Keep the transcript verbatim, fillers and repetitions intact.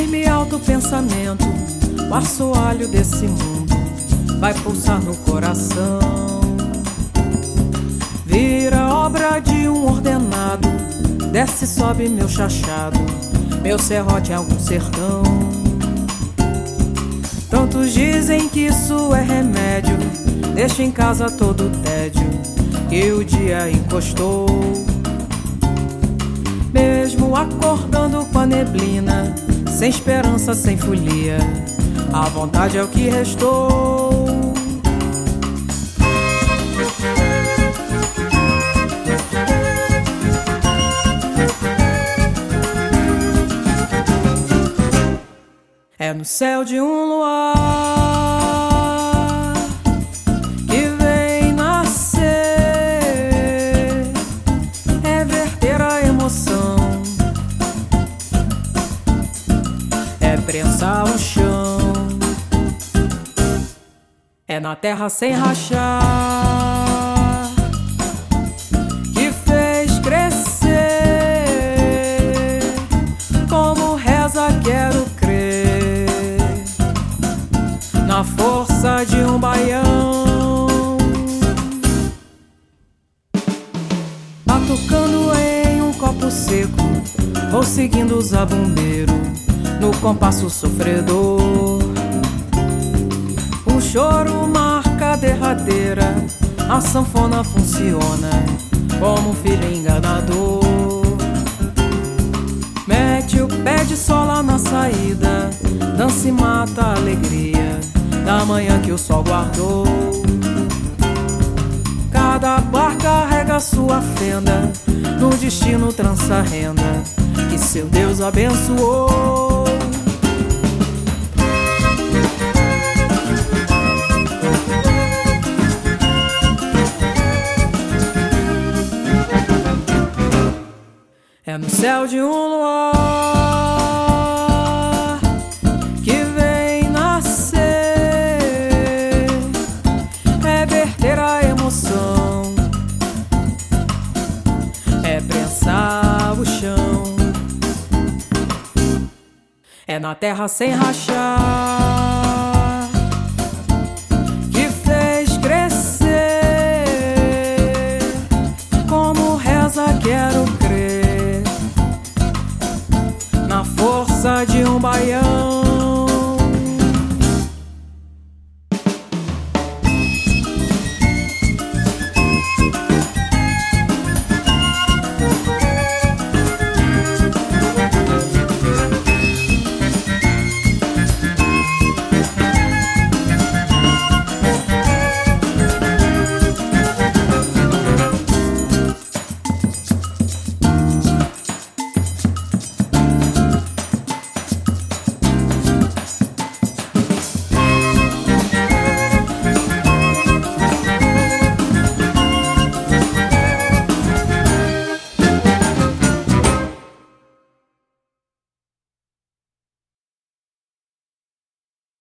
firme alto pensamento, o assoalho desse mundo vai pulsar no coração. Vira obra de um ordenado, desce e sobe meu chachado, meu serrote em algum sertão. Tantos dizem que isso é remédio, deixa em casa todo o tédio que o dia encostou. Mesmo acordando com a neblina, sem esperança, sem folia, a vontade é o que restou. É no céu de um luar que vem nascer, é verter a emoção, é prensar o chão, é na terra sem rachar que fez crescer. Como reza quero crer na força de um baião, batucando em um copo seco, vou seguindo o zabumbeiro no compasso sofredor. O choro marca a derradeira, a sanfona funciona como um filho enganador. Mete o pé de sola na saída, dança e mata a alegria da manhã que o sol guardou. Cada bar carrega sua fenda, no destino trança renda que seu Deus abençoou. É no céu de um luar que vem nascer, é verter a emoção, é prensar o chão, é na terra sem rachar